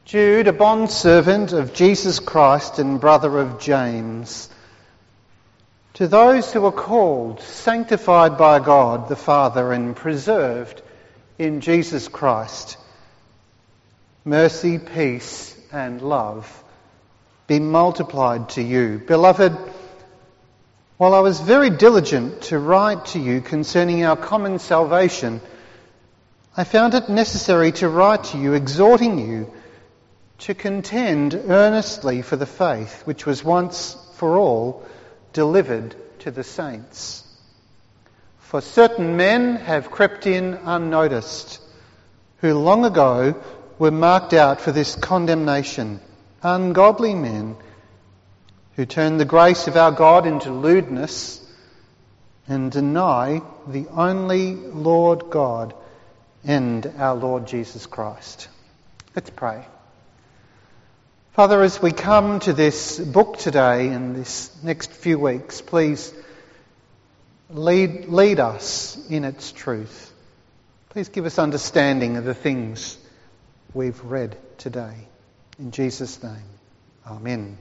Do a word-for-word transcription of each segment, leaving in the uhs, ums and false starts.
Jude, a bondservant of Jesus Christ and brother of James, to those who are called, sanctified by God the Father and preserved in Jesus Christ, mercy, peace and love be multiplied to you. Beloved, while I was very diligent to write to you concerning our common salvation, I found it necessary to write to you exhorting you to contend earnestly for the faith which was once for all delivered to the saints. For certain men have crept in unnoticed, who long ago were marked out for this condemnation, ungodly men who turn the grace of our God into lewdness and deny the only Lord God and our Lord Jesus Christ. Let's pray. Father, as we come to this book today and this next few weeks, please lead, lead us in its truth. Please give us understanding of the things we've read today. In Jesus' name, Amen.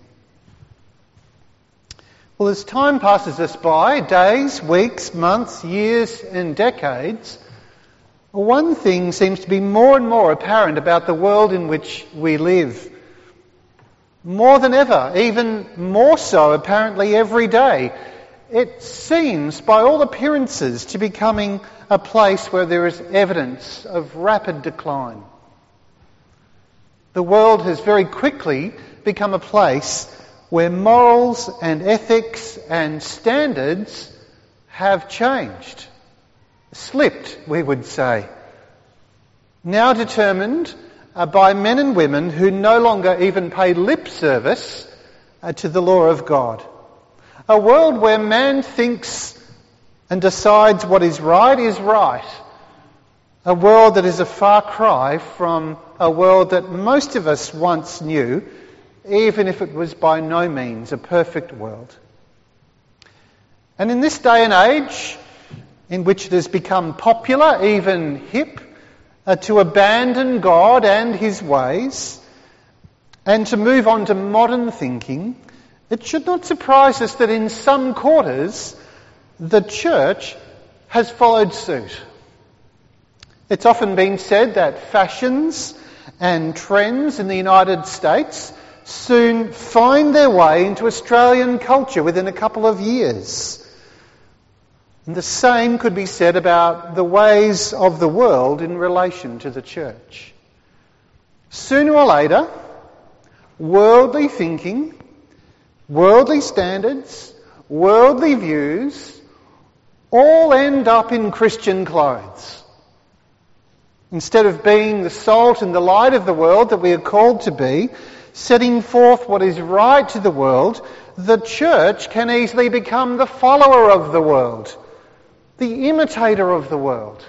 Well, as time passes us by, days, weeks, months, years and decades, one thing seems to be more and more apparent about the world in which we live. More than ever, even more so apparently every day. It seems, by all appearances, to becoming a place where there is evidence of rapid decline. The world has very quickly become a place where morals and ethics and standards have changed. Slipped, we would say. Now determined uh, by men and women who no longer even pay lip service uh, to the law of God. A world where man thinks and decides what is right is right. A world that is a far cry from a world that most of us once knew, even if it was by no means a perfect world. And in this day and age, in which it has become popular, even hip, uh, to abandon God and his ways and to move on to modern thinking, it should not surprise us that in some quarters the church has followed suit. It's often been said that fashions and trends in the United States soon find their way into Australian culture within a couple of years. And the same could be said about the ways of the world in relation to the church. Sooner or later, worldly thinking, worldly standards, worldly views all end up in Christian clothes. Instead of being the salt and the light of the world that we are called to be, setting forth what is right to the world, the church can easily become the follower of the world, the imitator of the world.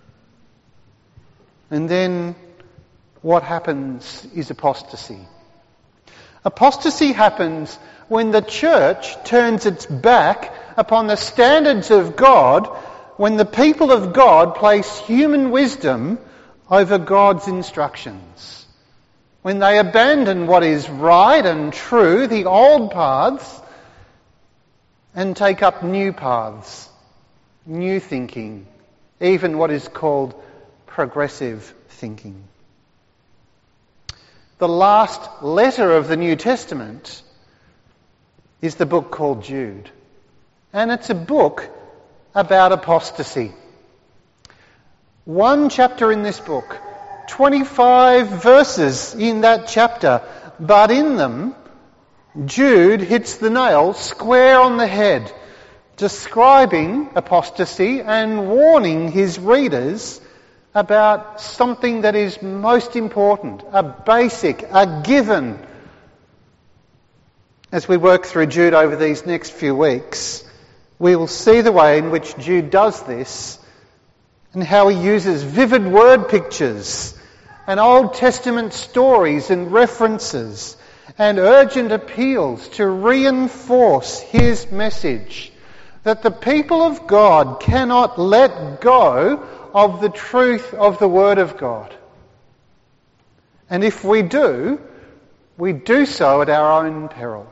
And then what happens is apostasy. Apostasy happens when the church turns its back upon the standards of God, when the people of God place human wisdom over God's instructions. When they abandon what is right and true, the old paths, and take up new paths, new thinking, even what is called progressive thinking. The last letter of the New Testament is the book called Jude. And it's a book about apostasy. One chapter in this book, twenty-five verses in that chapter, but in them, Jude hits the nail square on the head, describing apostasy and warning his readers about something that is most important, a basic, a given. As we work through Jude over these next few weeks, we will see the way in which Jude does this and how he uses vivid word pictures and Old Testament stories and references and urgent appeals to reinforce his message that the people of God cannot let go of the truth of the Word of God. And if we do, we do so at our own peril.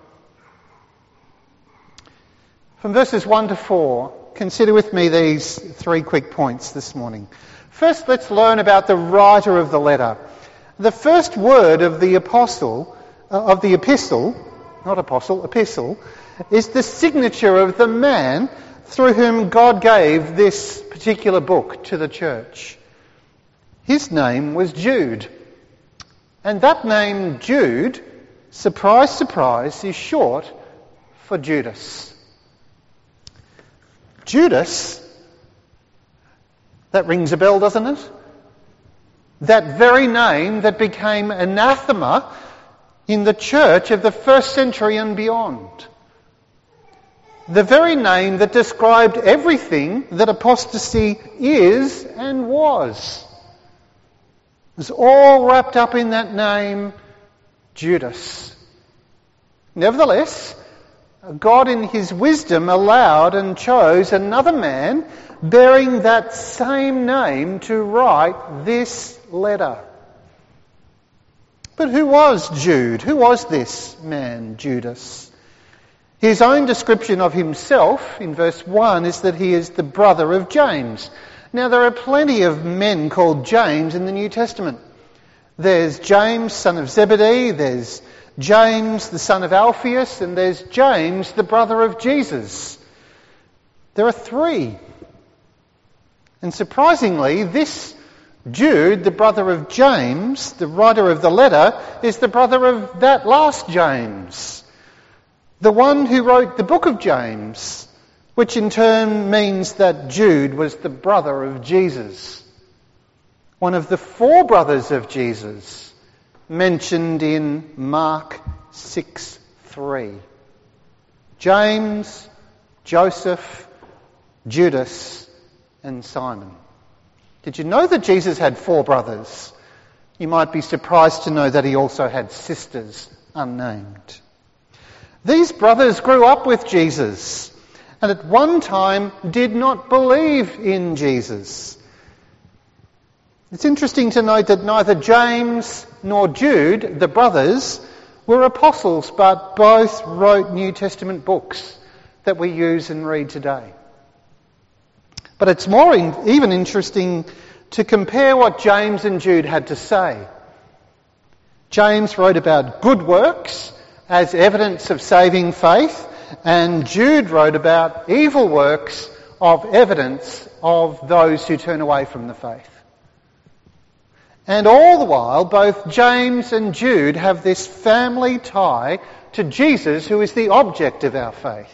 From verses one to four, consider with me these three quick points this morning. First, let's learn about the writer of the letter. The first word of the apostle, uh, of the epistle, not apostle, epistle, is the signature of the man through whom God gave this particular book to the church. His name was Jude. And that name, Jude, surprise, surprise, is short for Judas. Judas, that rings a bell, doesn't it? That very name that became anathema in the church of the first century and beyond. The very name that described everything that apostasy is and was. It was all wrapped up in that name, Judas. Nevertheless, God in his wisdom allowed and chose another man bearing that same name to write this letter. But who was Jude? Who was this man, Judas? His own description of himself in verse one is that he is the brother of James. Now there are plenty of men called James in the New Testament. There's James, son of Zebedee, there's James, the son of Alphaeus, and there's James, the brother of Jesus. There are three. And surprisingly, this Jude, the brother of James, the writer of the letter, is the brother of that last James, the one who wrote the book of James, which in turn means that Jude was the brother of Jesus, one of the four brothers of Jesus mentioned in Mark six three. James, Joseph, Judas, and Simon. Did you know that Jesus had four brothers? You might be surprised to know that he also had sisters, unnamed. These brothers grew up with Jesus and at one time did not believe in Jesus. It's interesting to note that neither James nor Jude, the brothers, were apostles, but both wrote New Testament books that we use and read today. But it's more in, even interesting to compare what James and Jude had to say. James wrote about good works as evidence of saving faith, and Jude wrote about evil works of evidence of those who turn away from the faith. And all the while, both James and Jude have this family tie to Jesus, who is the object of our faith.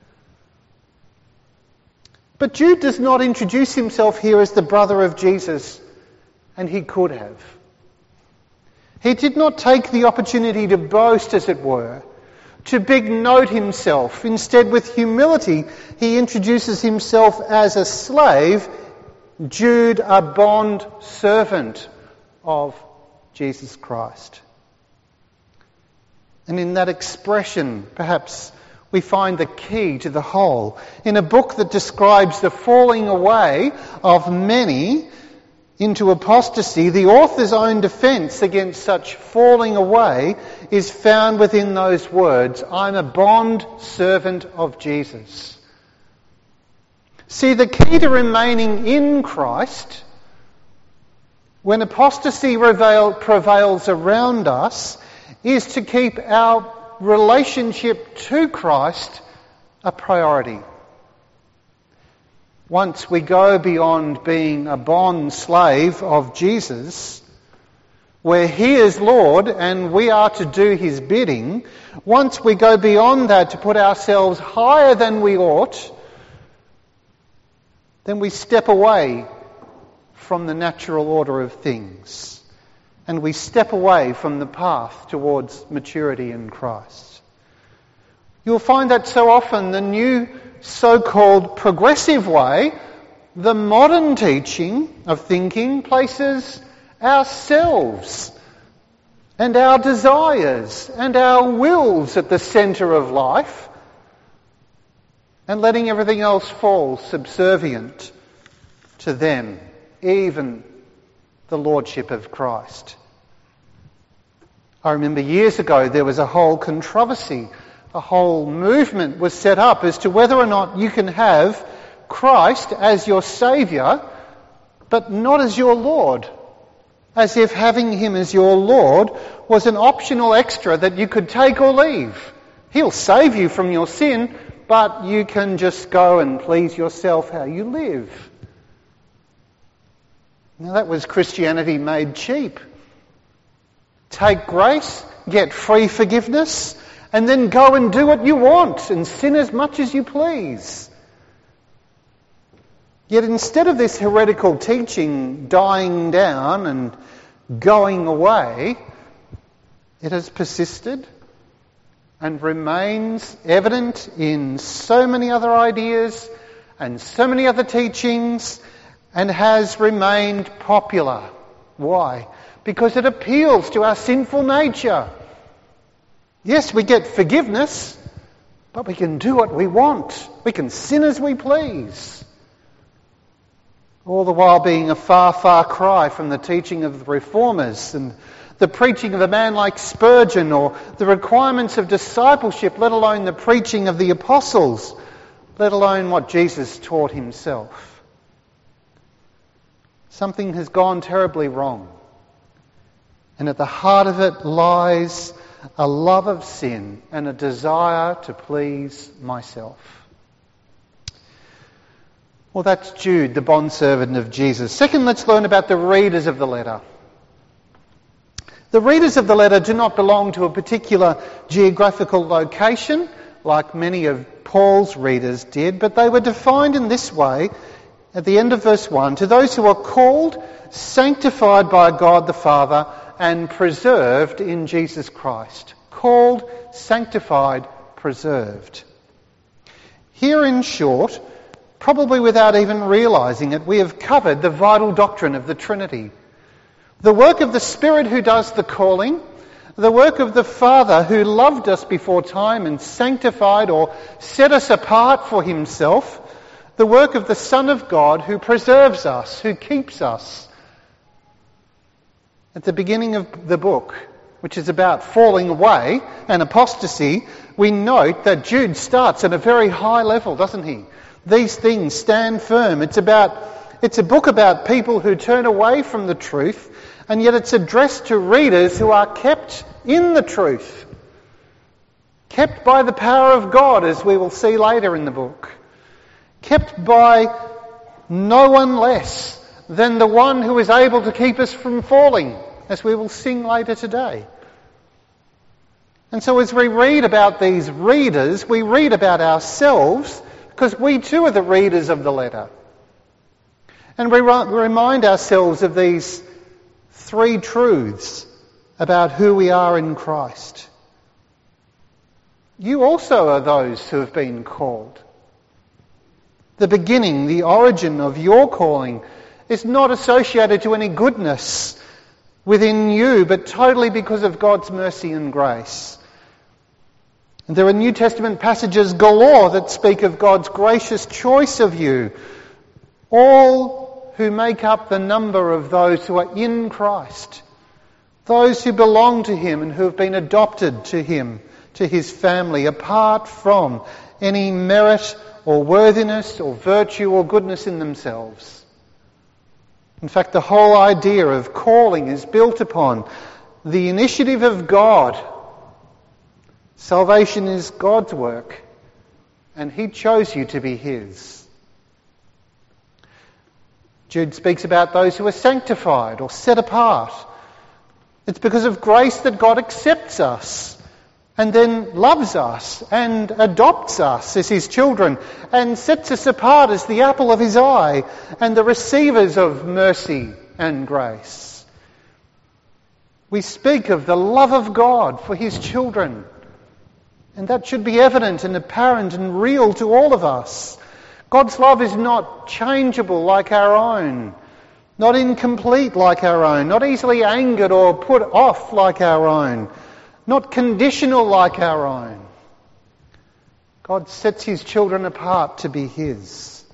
But Jude does not introduce himself here as the brother of Jesus, and he could have. He did not take the opportunity to boast, as it were, to big note himself. Instead, with humility, he introduces himself as a slave, Jude, a bond servant of Jesus Christ. And in that expression, perhaps, we find the key to the whole. In a book that describes the falling away of many into apostasy, the author's own defence against such falling away is found within those words, I'm a bond servant of Jesus. See, the key to remaining in Christ, when apostasy prevail, prevails around us, is to keep our relationship to Christ a priority. Once we go beyond being a bond slave of Jesus, where he is Lord and we are to do his bidding, once we go beyond that to put ourselves higher than we ought, then we step away from the natural order of things and we step away from the path towards maturity in Christ. You'll find that so often the new so-called progressive way, the modern teaching of thinking, places ourselves and our desires and our wills at the centre of life and letting everything else fall subservient to them, even the Lordship of Christ. I remember years ago there was a whole controversy, a whole movement was set up as to whether or not you can have Christ as your Saviour, but not as your Lord. As if having him as your Lord was an optional extra that you could take or leave. He'll save you from your sin, but you can just go and please yourself how you live. Now that was Christianity made cheap. Take grace, get free forgiveness, and then go and do what you want and sin as much as you please. Yet instead of this heretical teaching dying down and going away, it has persisted and remains evident in so many other ideas and so many other teachings, and has remained popular. Why? Because it appeals to our sinful nature. Yes, we get forgiveness, but we can do what we want. We can sin as we please. All the while being a far, far cry from the teaching of the Reformers and the preaching of a man like Spurgeon, or the requirements of discipleship, let alone the preaching of the apostles, let alone what Jesus taught himself. Something has gone terribly wrong. And at the heart of it lies a love of sin and a desire to please myself. Well, that's Jude, the bondservant of Jesus. Second, let's learn about the readers of the letter. The readers of the letter do not belong to a particular geographical location, like many of Paul's readers did, but they were defined in this way at the end of verse one: to those who are called, sanctified by God the Father, and preserved in Jesus Christ. Called, sanctified, preserved. Here, in short, probably without even realising it, we have covered the vital doctrine of the Trinity. The work of the Spirit who does the calling, the work of the Father who loved us before time and sanctified or set us apart for himself, the work of the Son of God who preserves us, who keeps us. At the beginning of the book, which is about falling away and apostasy, we note that Jude starts at a very high level, doesn't he? These things stand firm. It's about, it's a book about people who turn away from the truth, and yet it's addressed to readers who are kept in the truth. Kept by the power of God, as we will see later in the book. Kept by no one less than the one who is able to keep us from falling, as we will sing later today. And so as we read about these readers, we read about ourselves, because we too are the readers of the letter. And we remind ourselves of these three truths about who we are in Christ. You also are those who have been called. The beginning, the origin of your calling is not associated to any goodness within you, but totally because of God's mercy and grace. And there are New Testament passages galore that speak of God's gracious choice of you, all who make up the number of those who are in Christ, those who belong to him and who have been adopted to him, to his family, apart from any merit or worthiness or virtue or goodness in themselves. In fact, the whole idea of calling is built upon the initiative of God. Salvation is God's work, and he chose you to be his. Jude speaks about those who are sanctified or set apart. It's because of grace that God accepts us and then loves us and adopts us as his children and sets us apart as the apple of his eye and the receivers of mercy and grace. We speak of the love of God for his children, and that should be evident and apparent and real to all of us. God's love is not changeable like our own, not incomplete like our own, not easily angered or put off like our own, not conditional like our own. God sets his children apart to be his.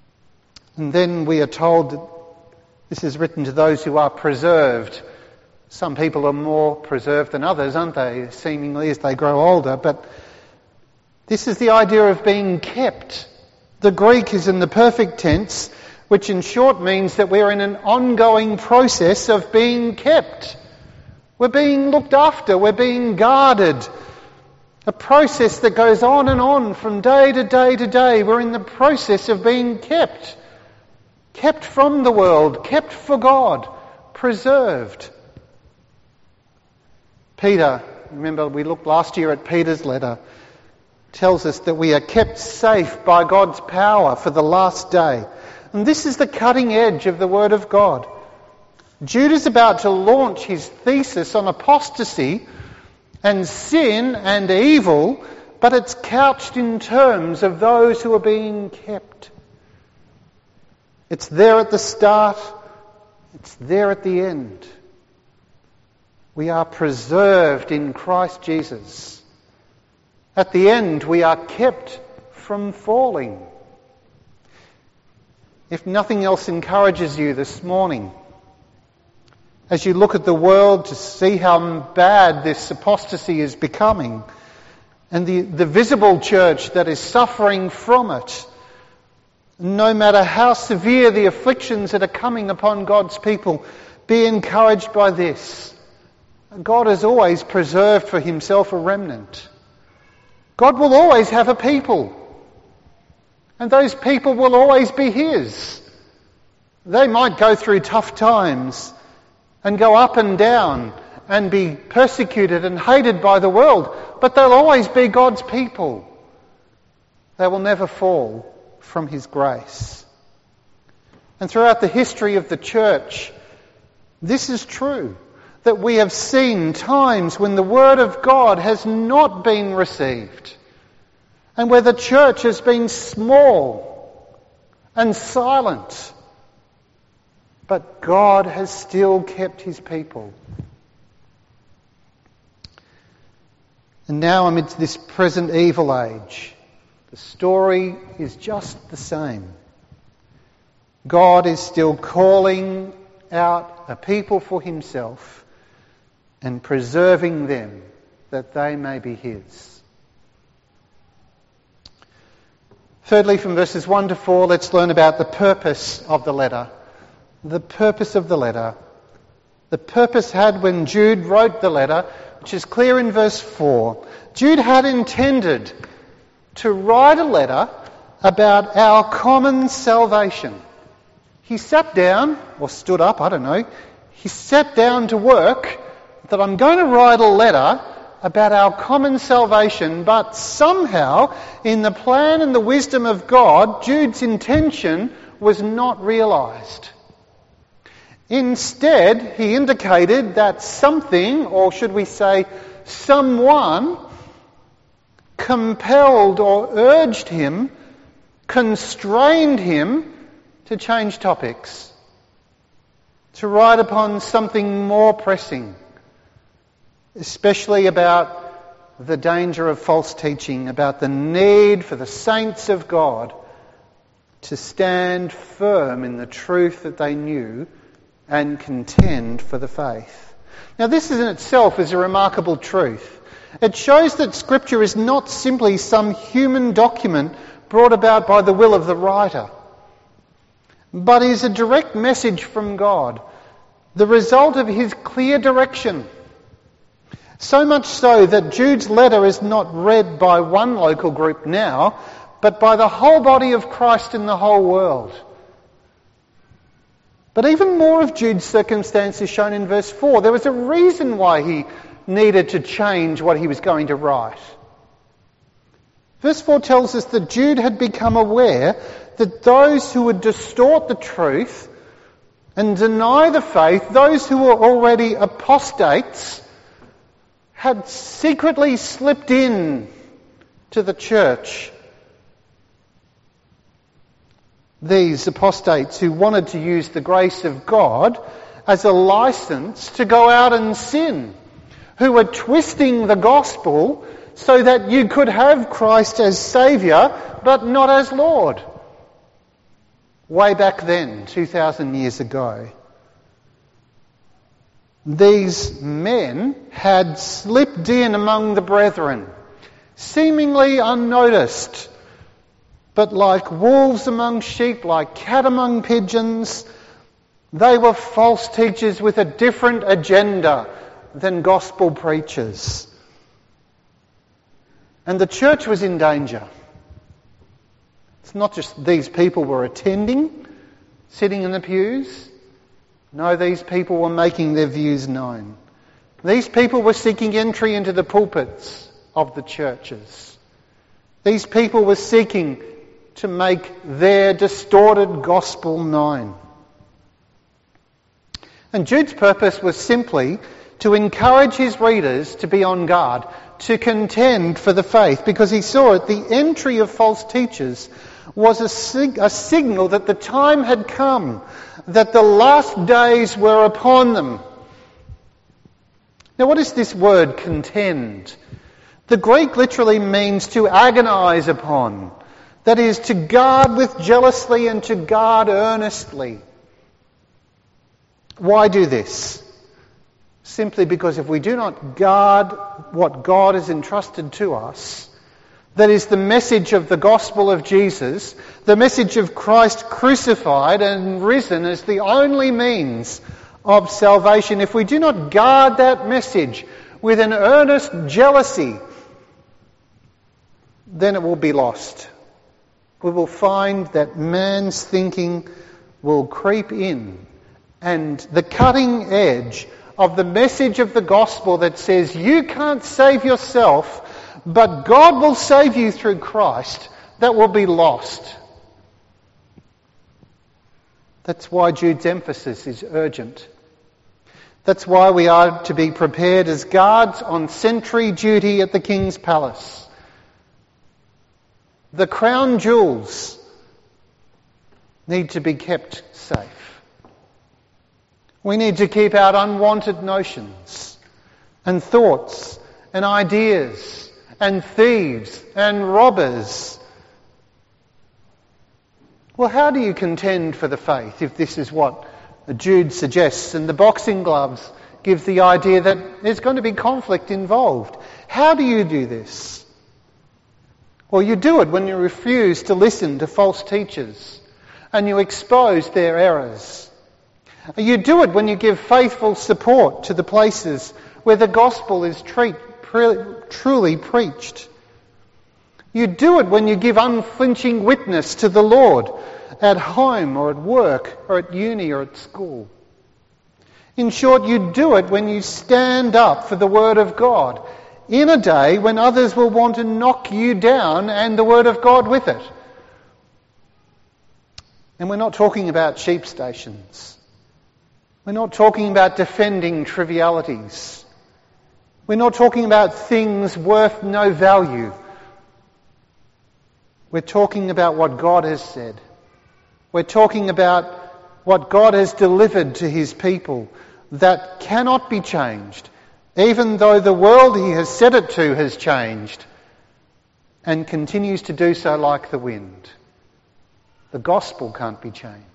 And then we are told that this is written to those who are preserved. Some people are more preserved than others, aren't they, seemingly as they grow older, but this is the idea of being kept. The Greek is in the perfect tense, which in short means that we're in an ongoing process of being kept. We're being looked after, we're being guarded. A process that goes on and on from day to day to day. We're in the process of being kept. Kept from the world, kept for God, preserved. Peter, remember we looked last year at Peter's letter, tells us that we are kept safe by God's power for the last day. And this is the cutting edge of the Word of God. Jude is about to launch his thesis on apostasy and sin and evil, but it's couched in terms of those who are being kept. It's there at the start, it's there at the end. We are preserved in Christ Jesus. At the end, we are kept from falling. If nothing else encourages you this morning, as you look at the world to see how bad this apostasy is becoming, and the, the visible church that is suffering from it, no matter how severe the afflictions that are coming upon God's people, be encouraged by this. God has always preserved for himself a remnant. God will always have a people. And those people will always be his. They might go through tough times and go up and down and be persecuted and hated by the world, but they'll always be God's people. They will never fall from his grace. And throughout the history of the church, this is true, that we have seen times when the Word of God has not been received, and where the church has been small and silent, but God has still kept his people. And now amidst this present evil age, the story is just the same. God is still calling out a people for himself and preserving them that they may be his. Thirdly, from verses one to four, let's learn about the purpose of the letter. The purpose of the letter. The purpose had when Jude wrote the letter, which is clear in verse four. Jude had intended to write a letter about our common salvation. He sat down, or stood up, I don't know. He sat down to work that I'm going to write a letter about our common salvation, but somehow, in the plan and the wisdom of God, Jude's intention was not realised. Instead, he indicated that something, or should we say someone, compelled or urged him, constrained him to change topics, to write upon something more pressing, especially about the danger of false teaching, about the need for the saints of God to stand firm in the truth that they knew and contend for the faith. Now, this in itself is a remarkable truth. It shows that Scripture is not simply some human document brought about by the will of the writer, but is a direct message from God, the result of his clear direction. So much so that Jude's letter is not read by one local group now, but by the whole body of Christ in the whole world. But even more of Jude's circumstance is shown in verse four. There was a reason why he needed to change what he was going to write. Verse four tells us that Jude had become aware that those who would distort the truth and deny the faith, those who were already apostates, had secretly slipped in to the church. These apostates who wanted to use the grace of God as a license to go out and sin, who were twisting the gospel so that you could have Christ as Saviour but not as Lord. Way back then, two thousand years ago. these men had slipped in among the brethren, seemingly unnoticed, but like wolves among sheep, like cat among pigeons, they were false teachers with a different agenda than gospel preachers. And the church was in danger. It's not just these people were attending, sitting in the pews. No, these people were making their views known. These people were seeking entry into the pulpits of the churches. These people were seeking to make their distorted gospel known. And Jude's purpose was simply to encourage his readers to be on guard, to contend for the faith, because he saw at the entry of false teachers was a, sig- a signal that the time had come, that the last days were upon them. Now, what is this word contend? The Greek literally means to agonize upon. That is, to guard with jealously and to guard earnestly. Why do this? Simply because if we do not guard what God has entrusted to us, that is the message of the gospel of Jesus, the message of Christ crucified and risen as the only means of salvation. If we do not guard that message with an earnest jealousy, then it will be lost. We will find that man's thinking will creep in, and the cutting edge of the message of the gospel that says you can't save yourself, but God will save you through Christ, that will be lost. That's why Jude's emphasis is urgent. That's why we are to be prepared as guards on sentry duty at the king's palace. The crown jewels need to be kept safe. We need to keep out unwanted notions and thoughts and ideas and thieves and robbers. Well, how do you contend for the faith if this is what Jude suggests? And the boxing gloves give the idea that there's going to be conflict involved. How do you do this? Well, you do it when you refuse to listen to false teachers and you expose their errors. You do it when you give faithful support to the places where the gospel is treat, pre, truly preached. You do it when you give unflinching witness to the Lord at home or at work or at uni or at school. In short, you do it when you stand up for the Word of God in a day when others will want to knock you down and the Word of God with it. And we're not talking about sheep stations. We're not talking about defending trivialities. We're not talking about things worth no value. We're talking about what God has said. We're talking about what God has delivered to his people that cannot be changed, even though the world he has set it to has changed and continues to do so like the wind. The gospel can't be changed.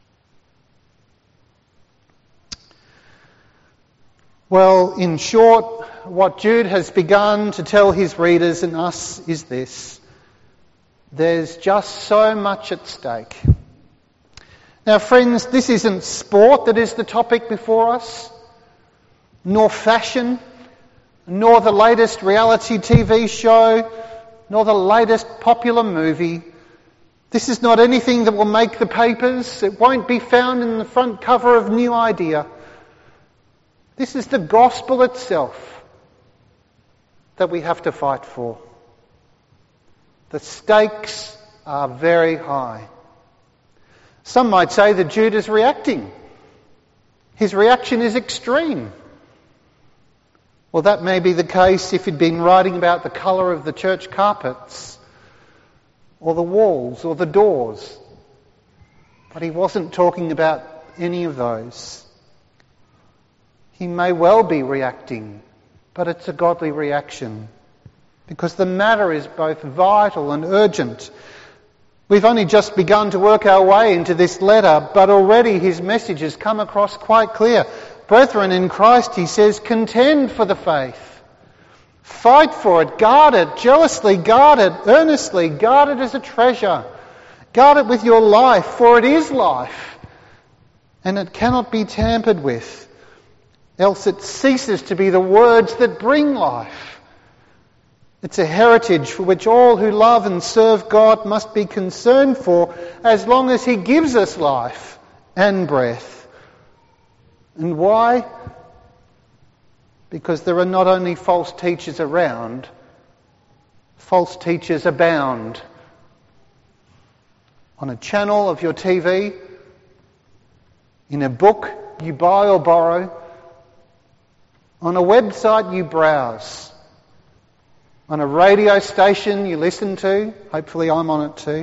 Well, in short, what Jude has begun to tell his readers and us is this: there's just so much at stake. Now, friends, this isn't sport that is the topic before us, nor fashion, nor the latest reality T V show, nor the latest popular movie. This is not anything that will make the papers. It won't be found in the front cover of New Idea. This is the gospel itself that we have to fight for. The stakes are very high. Some might say that Jude is reacting. His reaction is extreme. Well, that may be the case if he'd been writing about the colour of the church carpets or the walls or the doors. But he wasn't talking about any of those. He may well be reacting, but it's a godly reaction because the matter is both vital and urgent. We've only just begun to work our way into this letter, but already his message has come across quite clear. Brethren in Christ, he says, contend for the faith. Fight for it, guard it, jealously guard it, earnestly guard it as a treasure. Guard it with your life, for it is life, and it cannot be tampered with, else it ceases to be the words that bring life. It's a heritage for which all who love and serve God must be concerned for, as long as he gives us life and breath. And why? Because there are not only false teachers around, false teachers abound. On a channel of your T V, in a book you buy or borrow, on a website you browse, on a radio station you listen to, hopefully I'm on it too,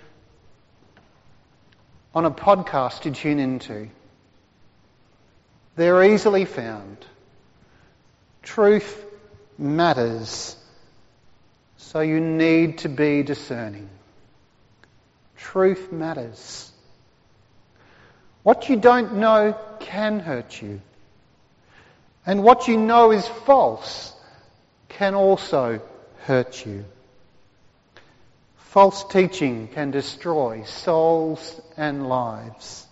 on a podcast you tune into. They're easily found. Truth matters, so you need to be discerning. Truth matters. What you don't know can hurt you. And what you know is false can also hurt you. False teaching can destroy souls and lives.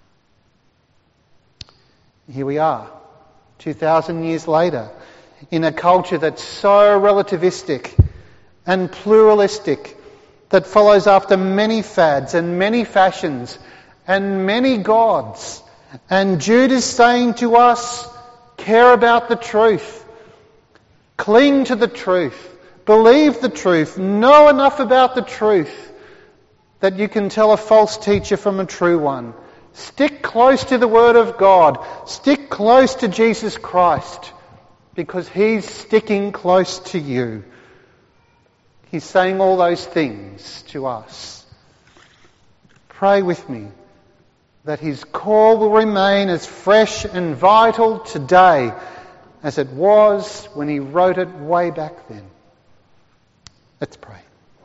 Here we are, two thousand years later, in a culture that's so relativistic and pluralistic, that follows after many fads and many fashions and many gods. And Jude is saying to us, care about the truth. Cling to the truth. Believe the truth. Know enough about the truth that you can tell a false teacher from a true one. Stick close to the Word of God. Stick close to Jesus Christ, because He's sticking close to you. He's saying all those things to us. Pray with me that His call will remain as fresh and vital today as it was when He wrote it way back then. Let's pray.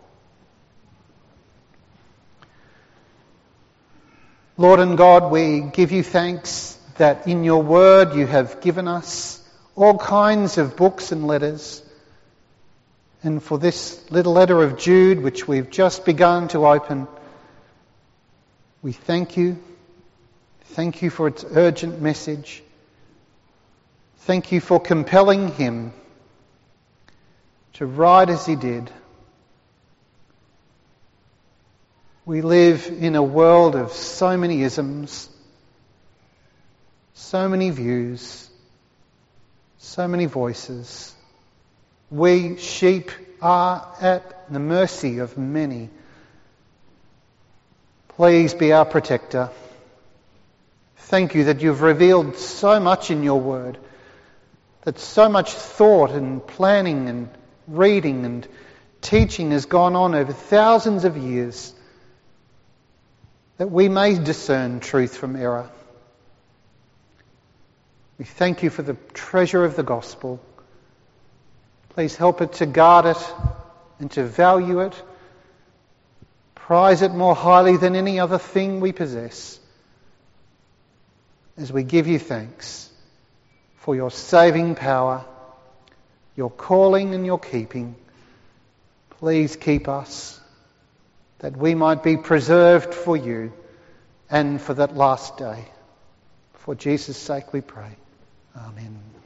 Lord and God, we give you thanks that in your word you have given us all kinds of books and letters. And for this little letter of Jude, which we've just begun to open, we thank you. Thank you for its urgent message. Thank you for compelling him to write as he did. We live in a world of so many isms, so many views, so many voices. We, sheep, are at the mercy of many. Please be our protector. Thank you that you've revealed so much in your word, that so much thought and planning and reading and teaching has gone on over thousands of years, that we may discern truth from error. We thank you for the treasure of the gospel. Please help it to guard it and to value it, prize it more highly than any other thing we possess, as we give you thanks for your saving power, your calling and your keeping. Please keep us, that we might be preserved for you and for that last day. For Jesus' sake we pray. Amen.